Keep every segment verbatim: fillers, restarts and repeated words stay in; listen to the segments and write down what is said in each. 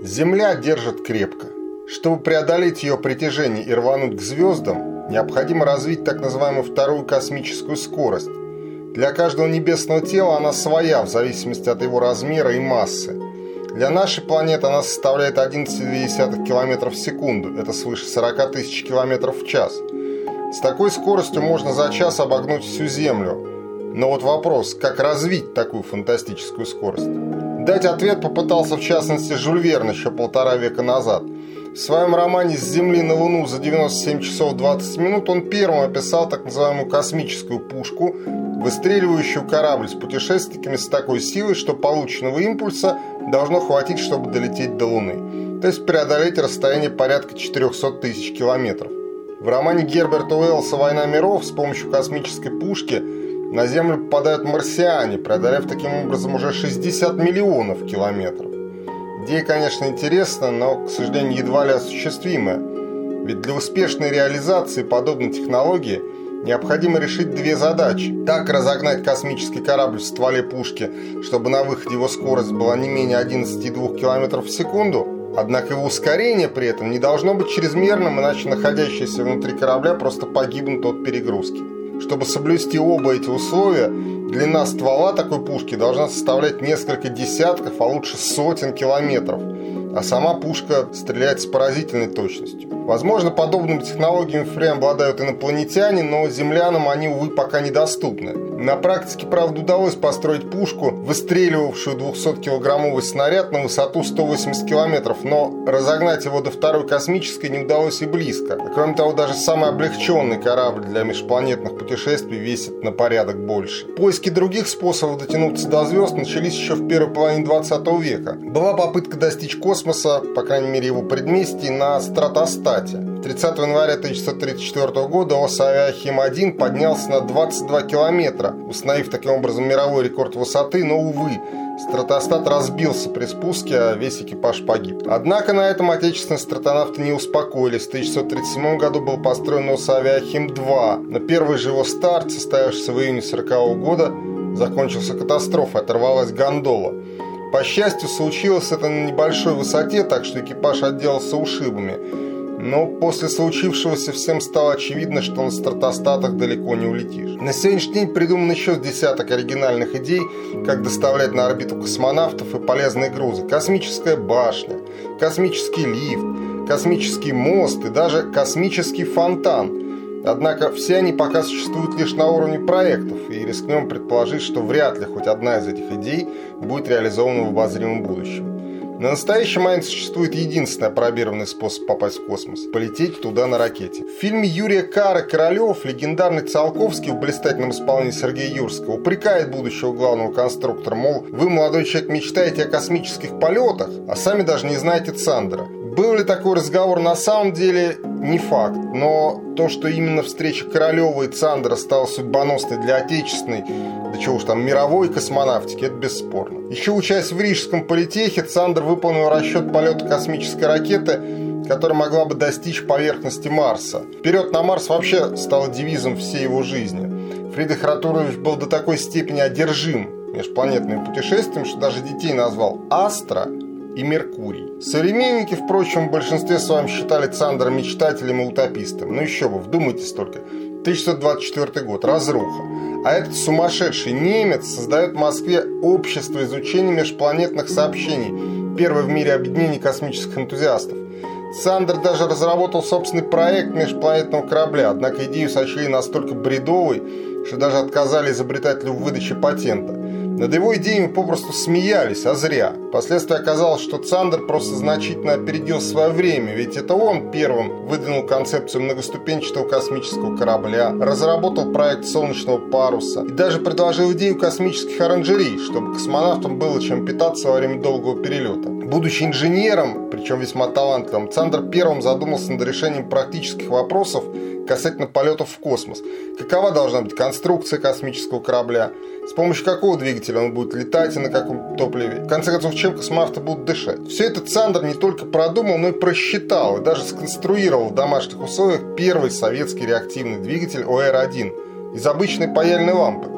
Земля держит крепко. Чтобы преодолеть ее притяжение и рвануть к звездам, необходимо развить так называемую вторую космическую скорость. Для каждого небесного тела она своя, в зависимости от его размера и массы. Для нашей планеты она составляет одиннадцать целых две десятых километра в секунду, это свыше сорок тысяч километров в час. С такой скоростью можно за час обогнуть всю Землю. Но вот вопрос, как развить такую фантастическую скорость? Дать ответ попытался в частности Жюль Верн еще полтора века назад. В своем романе «С Земли на Луну за девяносто семь часов двадцать минут» он первым описал так называемую космическую пушку, выстреливающую корабль с путешественниками с такой силой, что полученного импульса должно хватить, чтобы долететь до Луны, то есть преодолеть расстояние порядка четырехсот тысяч километров. В романе Герберта Уэллса «Война миров» с помощью космической пушки на Землю попадают марсиане, преодолев таким образом уже шестьдесят миллионов километров. Идея, конечно, интересна, но, к сожалению, едва ли осуществимая. Ведь для успешной реализации подобной технологии необходимо решить две задачи. Так разогнать космический корабль в стволе пушки, чтобы на выходе его скорость была не менее одиннадцати двух километров в секунду. Однако его ускорение при этом не должно быть чрезмерным, иначе находящиеся внутри корабля просто погибнут от перегрузки. Чтобы соблюсти оба эти условия, длина ствола такой пушки должна составлять несколько десятков, а лучше сотен километров, а сама пушка стреляет с поразительной точностью. Возможно, подобными технологиями впрямь обладают инопланетяне, но землянам они, увы, пока недоступны. На практике, правда, удалось построить пушку, выстреливавшую двухсоткилограммовый снаряд на высоту сто восемьдесят километров, но разогнать его до второй космической не удалось и близко. А кроме того, даже самый облегченный корабль для межпланетных путешествий весит на порядок больше. Поиски других способов дотянуться до звезд начались еще в первой половине двадцатого века. Была попытка достичь космоса, по крайней мере его предместий, на стратостате. тридцатого января тысяча девятьсот тридцать четвёртого года Осавиахим один поднялся на двадцать два километра, установив таким образом мировой рекорд высоты, но, увы, стратостат разбился при спуске, а весь экипаж погиб. Однако на этом отечественные стратонавты не успокоились. В тысяча девятьсот тридцать седьмом году был построен Осавиахим два. На первый же его старт, состоявшийся в июне сорокового года, закончился катастрофой, оторвалась гондола. По счастью, случилось это на небольшой высоте, так что экипаж отделался ушибами. Но после случившегося всем стало очевидно, что на стратостатах далеко не улетишь. На сегодняшний день придуман еще десяток оригинальных идей, как доставлять на орбиту космонавтов и полезные грузы. Космическая башня, космический лифт, космический мост и даже космический фонтан. Однако все они пока существуют лишь на уровне проектов, и рискнем предположить, что вряд ли хоть одна из этих идей будет реализована в обозримом будущем. На настоящий момент существует единственный опробированный способ попасть в космос – полететь туда на ракете. В фильме Юрия Кара «Королев» легендарный Циолковский в блистательном исполнении Сергея Юрского упрекает будущего главного конструктора, мол, вы, молодой человек, мечтаете о космических полетах, а сами даже не знаете Цандера. Был ли такой разговор на самом деле, не факт, но то, что именно встреча Королева и Цандера стала судьбоносной для отечественной, да чего уж там, мировой космонавтики, это бесспорно. Еще учась в Рижском политехе, Цандер выполнил расчет полета космической ракеты, которая могла бы достичь поверхности Марса. «Вперед на Марс» вообще стало девизом всей его жизни. Фридрих Ратурович был до такой степени одержим межпланетными путешествиями, что даже детей назвал «Астра» и Меркурий. Современники, впрочем, в большинстве своем считали Цандера мечтателем и утопистом. Ну еще бы, вдумайтесь только. тысяча девятьсот двадцать четвёртый год, разруха. А этот сумасшедший немец создает в Москве общество изучения межпланетных сообщений, первое в мире объединение космических энтузиастов. Цандер даже разработал собственный проект межпланетного корабля, однако идею сочли настолько бредовой, что даже отказали изобретателю в выдаче патента. Над его идеями попросту смеялись, а зря. Впоследствии оказалось, что Цандер просто значительно опередил свое время, ведь это он первым выдвинул концепцию многоступенчатого космического корабля, разработал проект солнечного паруса и даже предложил идею космических оранжерей, чтобы космонавтам было чем питаться во время долгого перелета. Будучи инженером, причем весьма талантливым, Цандер первым задумался над решением практических вопросов касательно полетов в космос. Какова должна быть конструкция космического корабля, с помощью какого двигателя он будет летать и на каком топливе. В конце концов, чем космонавты будут дышать. Все это Цандер не только продумал, но и просчитал, и даже сконструировал в домашних условиях первый советский реактивный двигатель О Эр один из обычной паяльной лампы.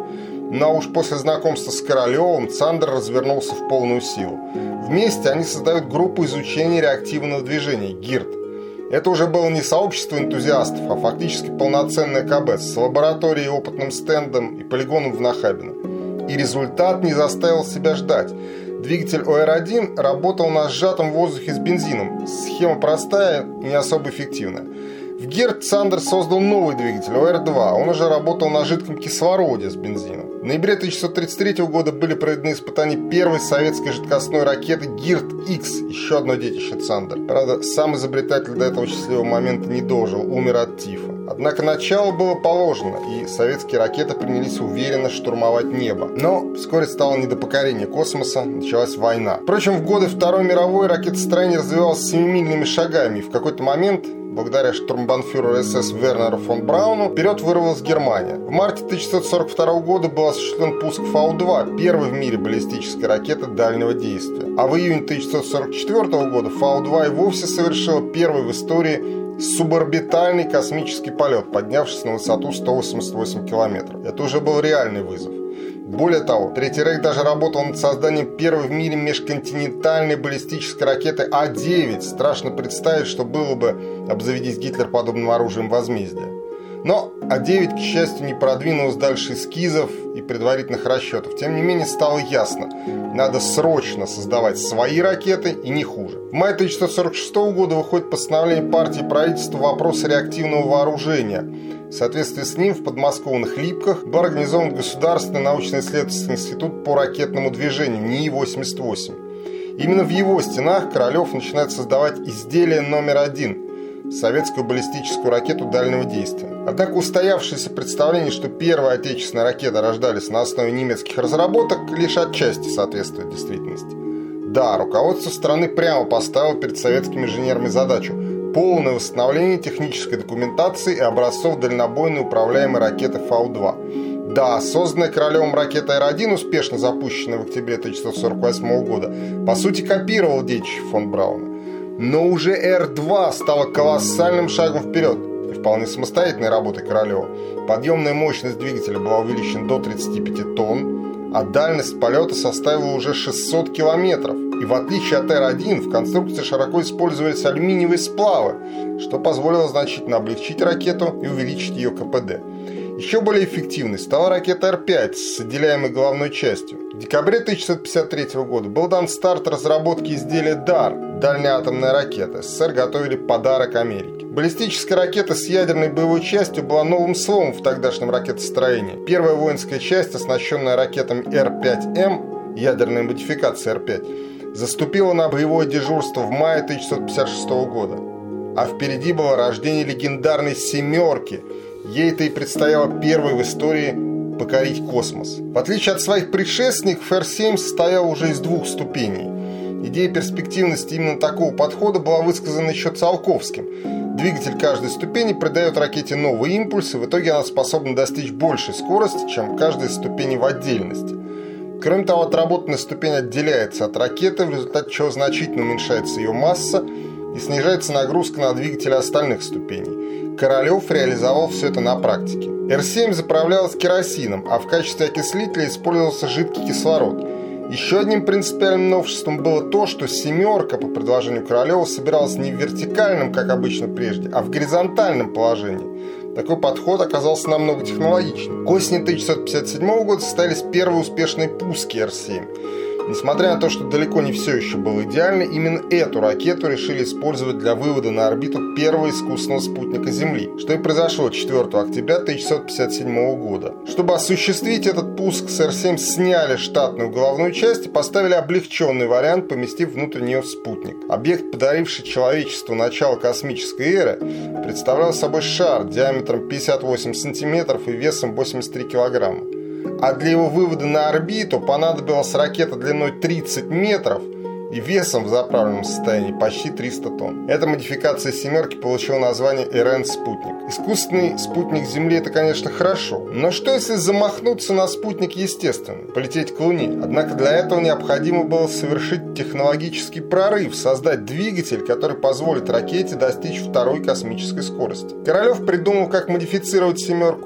Но уж после знакомства с Королевым Цандер развернулся в полную силу. Вместе они создают группу изучения реактивного движения ГИРД. Это уже было не сообщество энтузиастов, а фактически полноценное КБ с лабораторией, опытным стендом и полигоном в Нахабино. И результат не заставил себя ждать. Двигатель О Р один работал на сжатом воздухе с бензином. Схема простая и не особо эффективная. В ГИРД Цандер создал новый двигатель О Р два. Он уже работал на жидком кислороде с бензином. В ноябре тысяча девятьсот тридцать третьего года были проведены испытания первой советской жидкостной ракеты ГИРД-Х, еще одно детище Цандер. Правда, сам изобретатель до этого счастливого момента не дожил, умер от тифа. Однако начало было положено, и советские ракеты принялись уверенно штурмовать небо. Но вскоре стало не до покорения космоса, началась война. Впрочем, в годы Второй мировой ракетостроение развивалось семимильными шагами, и в какой-то момент, благодаря штурмбанфюреру СС Вернеру фон Брауну, вперед вырвалась Германия. В марте тысяча девятьсот сорок второго года был осуществлен пуск Фау два, первой в мире баллистической ракеты дальнего действия. А в июне тысяча девятьсот сорок четвёртого года Фау два и вовсе совершила первый в истории суборбитальный космический полет, поднявшись на высоту сто восемьдесят восемь километров. Это уже был реальный вызов. Более того, Третий Рейх даже работал над созданием первой в мире межконтинентальной баллистической ракеты А девять. Страшно представить, что было бы, обзаведись Гитлер подобным оружием возмездия. Но А девять, к счастью, не продвинулась дальше эскизов и предварительных расчетов. Тем не менее, стало ясно, надо срочно создавать свои ракеты и не хуже. В мае тысяча девятьсот сорок шестого года выходит постановление партии и правительства «Вопросы реактивного вооружения». В соответствии с ним в подмосковных Липках был организован Государственный научно-исследовательский институт по ракетному движению НИИ восемьдесят восемь. Именно в его стенах Королев начинает создавать изделие номер один – советскую баллистическую ракету дальнего действия. Однако устоявшееся представление, что первые отечественные ракеты рождались на основе немецких разработок, лишь отчасти соответствует действительности. Да, руководство страны прямо поставило перед советскими инженерами задачу полное восстановление технической документации и образцов дальнобойной управляемой ракеты Фау два. Да, созданная Королевым ракета Р один, успешно запущенная в октябре тысяча девятьсот сорок восьмого года, по сути копировала детище фон Брауна. Но уже Р два стала колоссальным шагом вперед и вполне самостоятельной работой Королева. Подъемная мощность двигателя была увеличена до тридцати пяти тонн, а дальность полета составила уже шестьсот километров. И в отличие от Р один, в конструкции широко использовались алюминиевые сплавы, что позволило значительно облегчить ракету и увеличить ее Ка Пэ Дэ. Еще более эффективной стала ракета Р пять с отделяемой головной частью. В декабре тысяча девятьсот пятьдесят третьего года был дан старт разработке изделия дар – дальняя атомная ракета. СССР готовили подарок Америке. Баллистическая ракета с ядерной боевой частью была новым словом в тогдашнем ракетостроении. Первая воинская часть, оснащенная ракетами Р пять М, ядерная модификация Р пять, заступила на боевое дежурство в мае тысяча девятьсот пятьдесят шестого года. А впереди было рождение легендарной «семерки». Ей-то и предстояло первой в истории покорить космос. В отличие от своих предшественников, Р семь состоял уже из двух ступеней. Идея перспективности именно такого подхода была высказана еще Циолковским. Двигатель каждой ступени придает ракете новый импульс, и в итоге она способна достичь большей скорости, чем каждая ступень в отдельности. Кроме того, отработанная ступень отделяется от ракеты, в результате чего значительно уменьшается ее масса и снижается нагрузка на двигатели остальных ступеней. Королев реализовал все это на практике. Р семь заправлялась керосином, а в качестве окислителя использовался жидкий кислород. Еще одним принципиальным новшеством было то, что «семерка» по предложению Королева собиралась не в вертикальном, как обычно прежде, а в горизонтальном положении. Такой подход оказался намного технологичнее. К осени тысяча девятьсот пятьдесят седьмого года состоялись первые успешные пуски Р семь. Несмотря на то, что далеко не все еще было идеально, именно эту ракету решили использовать для вывода на орбиту первого искусственного спутника Земли, что и произошло четвёртого октября тысяча девятьсот пятьдесят седьмого года. Чтобы осуществить этот пуск, с Р семь сняли штатную головную часть и поставили облегченный вариант, поместив внутрь нее спутник. Объект, подаривший человечеству начало космической эры, представлял собой шар диаметром пятьдесят восемь сантиметров и весом восемьдесят три килограмма. А для его вывода на орбиту понадобилась ракета длиной тридцать метров и весом в заправленном состоянии почти триста тонн. Эта модификация «семерки» получила название Р Н-спутник. Искусственный спутник Земли – это, конечно, хорошо. Но что, если замахнуться на спутник естественный, полететь к Луне? Однако для этого необходимо было совершить технологический прорыв, создать двигатель, который позволит ракете достичь второй космической скорости. Королев придумал, как модифицировать «семерку».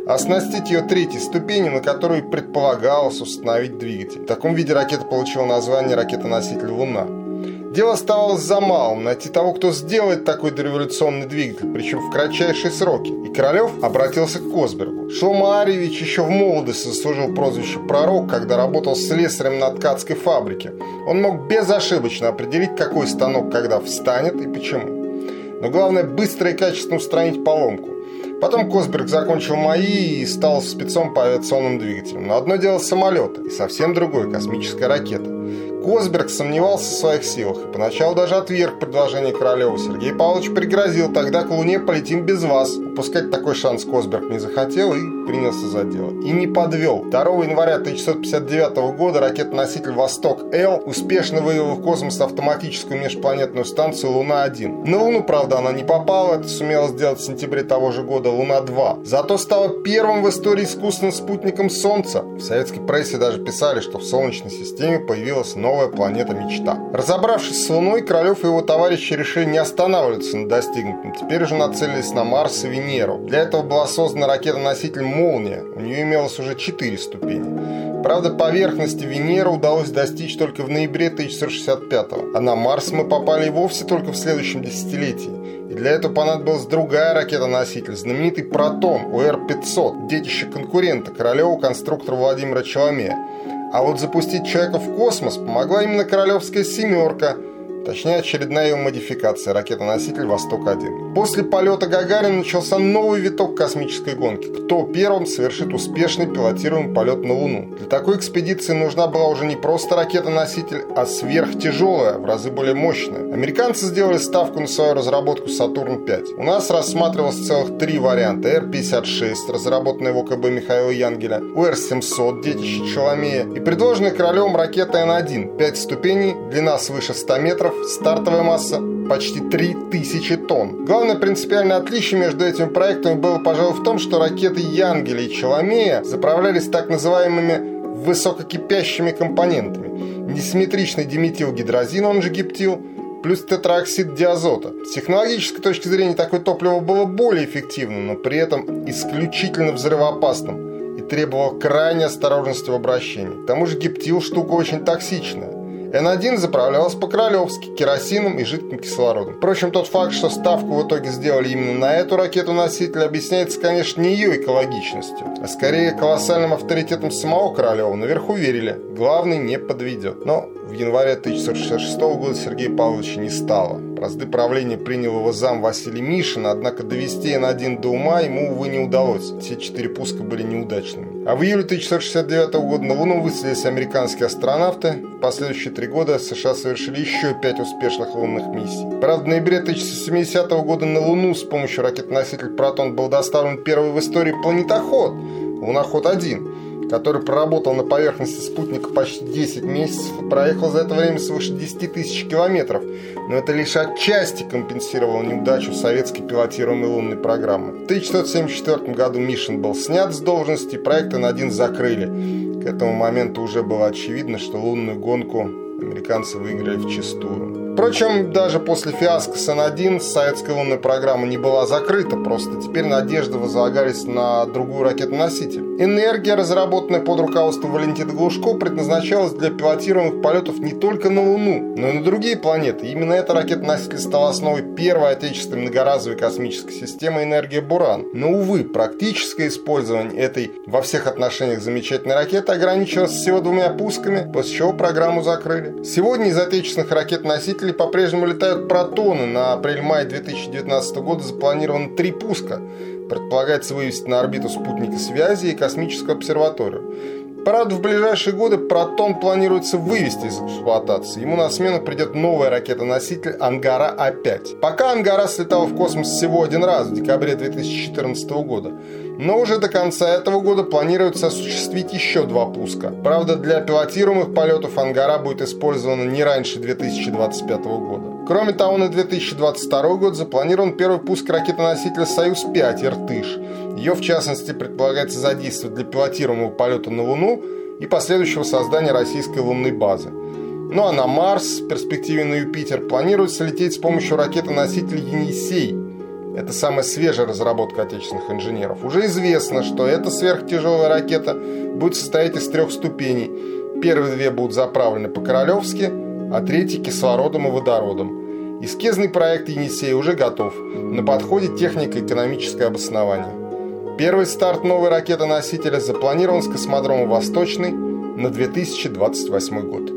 оснастить ее третьей ступенью, на которой предполагалось установить двигатель. В таком виде ракета получила название «Ракета-носитель Луна». Дело оставалось за малым – найти того, кто сделает такой дореволюционный двигатель, причем в кратчайшие сроки. И Королев обратился к Косбергу. Шломо Арьевич еще в молодости заслужил прозвище «Пророк», когда работал слесарем на ткацкой фабрике. Он мог безошибочно определить, какой станок когда встанет и почему. Но главное – быстро и качественно устранить поломку. Потом Косберг закончил МАИ и стал спецом по авиационным двигателям. Но одно дело самолеты, и совсем другое – космическая ракета. Косберг сомневался в своих силах и поначалу даже отверг предложение Королева. Сергей Павлович пригрозил: тогда к Луне полетим без вас. Упускать такой шанс Косберг не захотел и принялся за дело. И не подвел. второго января тысяча девятьсот пятьдесят девятого года ракета-носитель «Восток-Л» успешно вывела в космос автоматическую межпланетную станцию «Луна-один». На Луну, правда, она не попала, это сумела сделать в сентябре того же года «Луна-два». Зато стала первым в истории искусственным спутником Солнца. В советской прессе даже писали, что в Солнечной системе появилась новая планета-мечта. Разобравшись с Луной, Королев и его товарищи решили не останавливаться на достигнутом. Теперь уже нацелились на Марс и Венеру. Для этого была создана ракета-носитель «Молния». У нее имелось уже четыре ступени. Правда, поверхности Венеры удалось достичь только в ноябре тысяча девятьсот шестьдесят пятого, а на Марс мы попали и вовсе только в следующем десятилетии. И для этого понадобилась другая ракета-носитель, знаменитый «Протон» У Р пятьсот, детище конкурента Королеву, конструктора Владимира Челомея. А вот запустить человека в космос помогла именно королевская «семерка», точнее очередная ее модификация, ракета-носитель «Восток-один». После полета Гагарина начался новый виток космической гонки. Кто первым совершит успешный пилотируемый полет на Луну? Для такой экспедиции нужна была уже не просто ракета-носитель, а сверхтяжелая, в разы более мощная. Американцы сделали ставку на свою разработку «Сатурн пять». У нас рассматривалось целых три варианта: Р пятьдесят шесть, разработанная в О К Б Михаила Янгеля, У Р семьсот, детище Челомея, и предложенная Королевым ракета Н один, пять ступеней, длина свыше ста метров, стартовая масса почти три тысячи тонн. Главное принципиальное отличие между этими проектами было, пожалуй, в том, что ракеты Янгеля и Челомея заправлялись так называемыми высококипящими компонентами: несимметричный диметилгидрозин, он же гептил, плюс тетраоксид диазота. С технологической точки зрения такое топливо было более эффективным, но при этом исключительно взрывоопасным и требовало крайней осторожности в обращении. К тому же гептил штука очень токсичная. Н один заправлялась по-королевски керосином и жидким кислородом. Впрочем, тот факт, что ставку в итоге сделали именно на эту ракету-носитель, объясняется, конечно, не ее экологичностью, а скорее колоссальным авторитетом самого Королева. Наверху верили: главный не подведет. Но в январе тысяча девятьсот шестьдесят шестого года Сергея Павловича не стало. Бразды правления принял его зам Василий Мишин, однако довести Н один до ума ему, увы, не удалось. Все четыре пуска были неудачными. А в июле тысяча девятьсот шестьдесят девятого года на Луну высадились американские астронавты. В последующие три года США совершили еще пять успешных лунных миссий. Правда, в ноябре тысяча девятьсот семидесятого года на Луну с помощью ракет-носителя «Протон» был доставлен первый в истории планетоход «Луноход-один», который проработал на поверхности спутника почти десять месяцев и проехал за это время свыше десяти тысяч километров. Но это лишь отчасти компенсировало неудачу советской пилотируемой лунной программы. В тысяча девятьсот семьдесят четвёртом году Мишин был снят с должности, и проект Н один закрыли. К этому моменту уже было очевидно, что лунную гонку американцы выиграли вчистую. Впрочем, даже после фиаско с Н один советская лунная программа не была закрыта, просто теперь надежды возлагались на другую ракету-носитель. Энергия, разработанная под руководством Валентина Глушко, предназначалась для пилотируемых полетов не только на Луну, но и на другие планеты. Именно эта ракета-носитель стала основой первой отечественной многоразовой космической системы «Энергия Буран». Но, увы, практическое использование этой во всех отношениях замечательной ракеты ограничилось всего двумя пусками, после чего программу закрыли. Сегодня из отечественных ракет-носителей по-прежнему летают «Протоны». На апрель-май две тысячи девятнадцатого года запланировано три пуска. Предполагается вывести на орбиту спутника связи и космическую обсерваторию. Правда, в ближайшие годы «Протон» планируется вывести из эксплуатации. Ему на смену придет новая ракета-носитель «Ангара А пять». Пока «Ангара» слетала в космос всего один раз, в декабре две тысячи четырнадцатого года. Но уже до конца этого года планируется осуществить еще два пуска. Правда, для пилотируемых полетов «Ангара» будет использована не раньше две тысячи двадцать пятого года. Кроме того, на две тысячи двадцать второй год запланирован первый пуск ракеты-носителя «Союз пять» «Иртыш». Ее, в частности, предполагается задействовать для пилотируемого полета на Луну и последующего создания российской лунной базы. Ну а на Марс, в перспективе на Юпитер, планируется лететь с помощью ракеты-носителя «Енисей». это самая свежая разработка отечественных инженеров, уже известно, что эта сверхтяжелая ракета будет состоять из трех ступеней. Первые две будут заправлены по-королевски, а третья кислородом и водородом. Эскизный проект «Енисей» уже готов. На подходе технико-экономическое обоснование. Первый старт новой ракеты-носителя запланирован с космодрома «Восточный» на две тысячи двадцать восьмой год.